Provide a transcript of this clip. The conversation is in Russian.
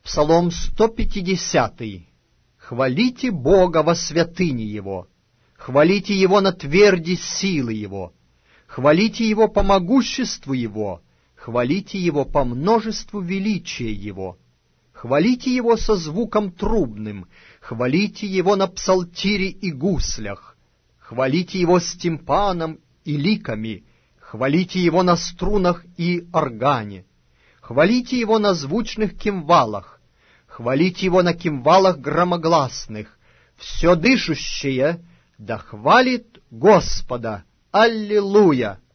Псалом 150. Хвалите Бога во святыне Его, хвалите Его на тверди силы Его, хвалите Его по могуществу Его, хвалите Его по множеству величия Его, хвалите Его со звуком трубным, хвалите Его на псалтире и гуслях, хвалите Его с тимпаном и ликами, хвалите Его на струнах и органе, хвалите Его на звучных кимвалах, хвалите Его на кимвалах громогласных. Все дышащее да хвалит Господа. Аллилуйя!